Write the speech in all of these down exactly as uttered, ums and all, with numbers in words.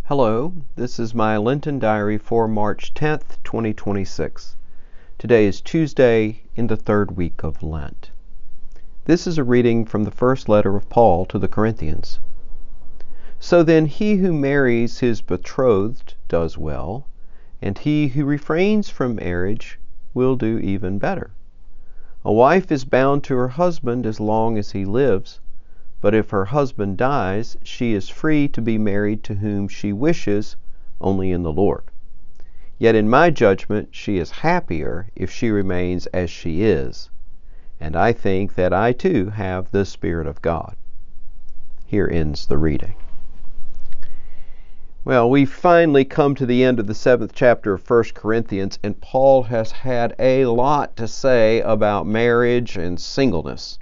Hello, this is my Lenten Diary for March tenth, twenty twenty-six. Today is Tuesday in the third week of Lent. This is a reading from the first letter of Paul to the Corinthians. So then he who marries his betrothed does well, and he who refrains from marriage will do even better. A wife is bound to her husband as long as he lives, but if her husband dies, she is free to be married to whom she wishes, only in the Lord. Yet in my judgment, she is happier if she remains as she is, and I think that I too have the Spirit of God. Here ends the reading. Well, we've finally come to the end of the seventh chapter of First Corinthians, and Paul has had a lot to say about marriage and singleness.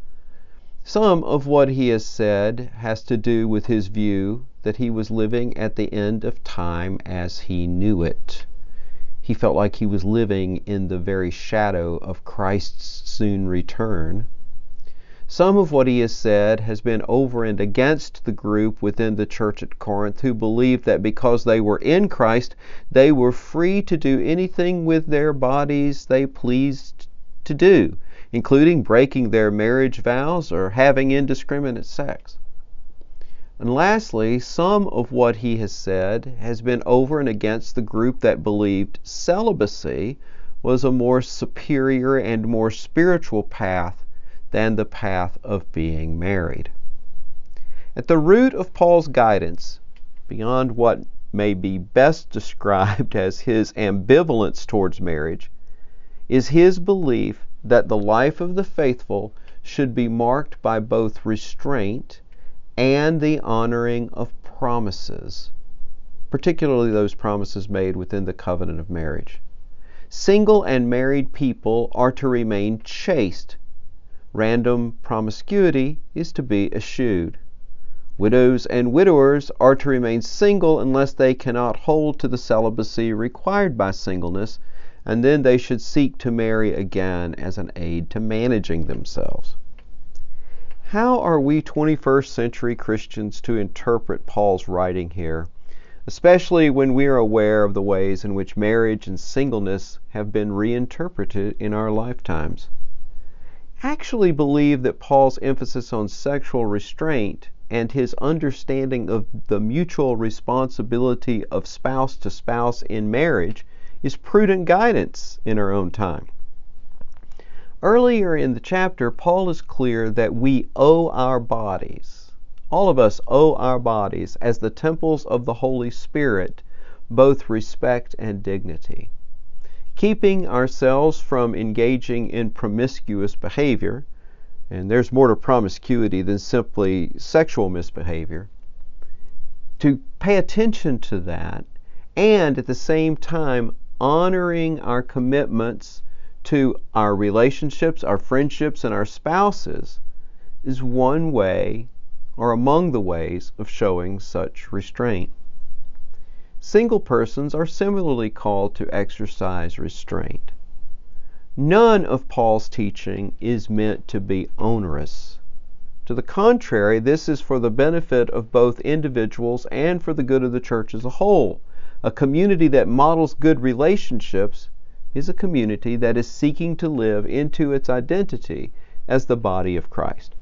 Some of what he has said has to do with his view that he was living at the end of time as he knew it. He felt like he was living in the very shadow of Christ's soon return. Some of what he has said has been over and against the group within the church at Corinth who believed that because they were in Christ, they were free to do anything with their bodies they pleased to do, including breaking their marriage vows or having indiscriminate sex. And lastly, some of what he has said has been over and against the group that believed celibacy was a more superior and more spiritual path than the path of being married. At the root of Paul's guidance, beyond what may be best described as his ambivalence towards marriage, is his belief that the life of the faithful should be marked by both restraint and the honoring of promises, particularly those promises made within the covenant of marriage. Single and married people are to remain chaste. Random promiscuity is to be eschewed. Widows and widowers are to remain single unless they cannot hold to the celibacy required by singleness, and then they should seek to marry again as an aid to managing themselves. How are we twenty-first century Christians to interpret Paul's writing here, especially when we are aware of the ways in which marriage and singleness have been reinterpreted in our lifetimes? I actually believe that Paul's emphasis on sexual restraint and his understanding of the mutual responsibility of spouse to spouse in marriage is prudent guidance in our own time. Earlier in the chapter, Paul is clear that we owe our bodies, all of us owe our bodies as the temples of the Holy Spirit, both respect and dignity. Keeping ourselves from engaging in promiscuous behavior, and there's more to promiscuity than simply sexual misbehavior, to pay attention to that, and at the same time honoring our commitments to our relationships, our friendships, and our spouses is one way or among the ways of showing such restraint. Single persons are similarly called to exercise restraint. None of Paul's teaching is meant to be onerous. To the contrary, this is for the benefit of both individuals and for the good of the church as a whole. A community that models good relationships is a community that is seeking to live into its identity as the body of Christ.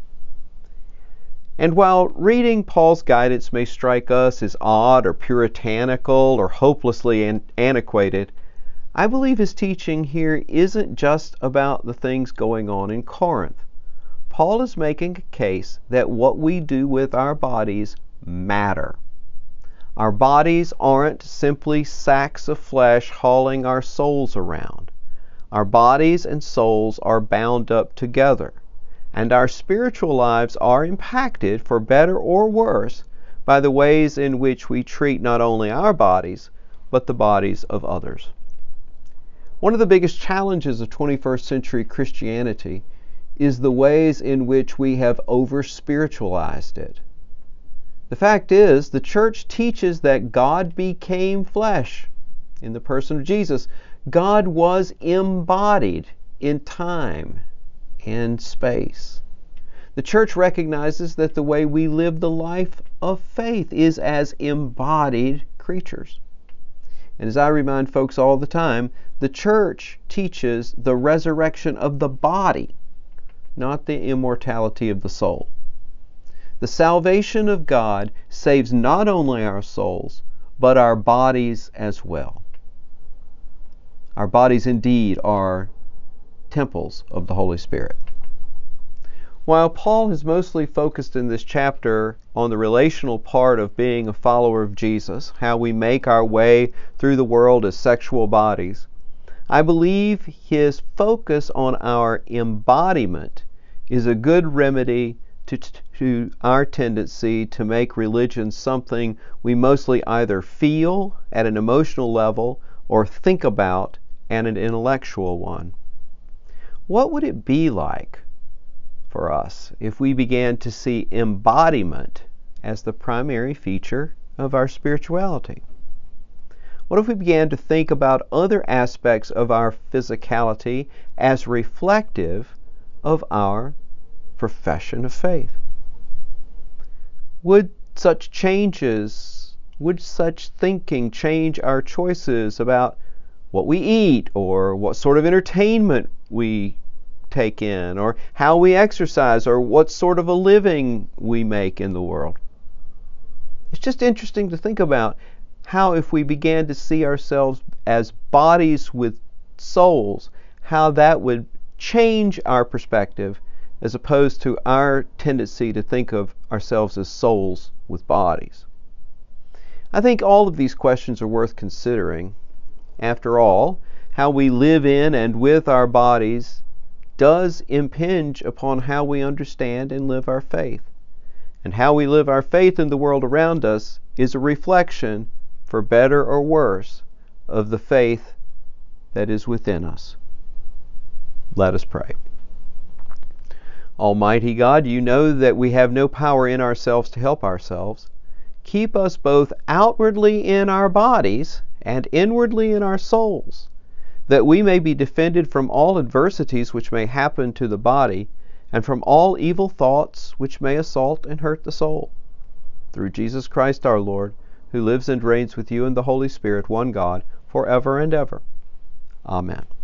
And while reading Paul's guidance may strike us as odd or puritanical or hopelessly an- antiquated, I believe his teaching here isn't just about the things going on in Corinth. Paul is making a case that what we do with our bodies matter. Our bodies aren't simply sacks of flesh hauling our souls around. Our bodies and souls are bound up together, and our spiritual lives are impacted, for better or worse, by the ways in which we treat not only our bodies, but the bodies of others. One of the biggest challenges of twenty-first century Christianity is the ways in which we have over-spiritualized it. The fact is, the church teaches that God became flesh in the person of Jesus. God was embodied in time and space. The church recognizes that the way we live the life of faith is as embodied creatures. And as I remind folks all the time, the church teaches the resurrection of the body, not the immortality of the soul. The salvation of God saves not only our souls, but our bodies as well. Our bodies indeed are temples of the Holy Spirit. While Paul has mostly focused in this chapter on the relational part of being a follower of Jesus, how we make our way through the world as sexual bodies, I believe his focus on our embodiment is a good remedy to, to our tendency to make religion something we mostly either feel at an emotional level or think about at an intellectual one. What would it be like for us if we began to see embodiment as the primary feature of our spirituality? What if we began to think about other aspects of our physicality as reflective of our profession of faith? Would such changes, would such thinking change our choices about what we eat, or what sort of entertainment we take in, or how we exercise, or what sort of a living we make in the world? It's just interesting to think about how, if we began to see ourselves as bodies with souls, how that would change our perspective as opposed to our tendency to think of ourselves as souls with bodies. I think all of these questions are worth considering. After all, how we live in and with our bodies does impinge upon how we understand and live our faith. And how we live our faith in the world around us is a reflection, for better or worse, of the faith that is within us. Let us pray. Almighty God, you know that we have no power in ourselves to help ourselves. Keep us both outwardly in our bodies and inwardly in our souls, that we may be defended from all adversities which may happen to the body, and from all evil thoughts which may assault and hurt the soul. Through Jesus Christ our Lord, who lives and reigns with you in the Holy Spirit, one God, forever and ever. Amen.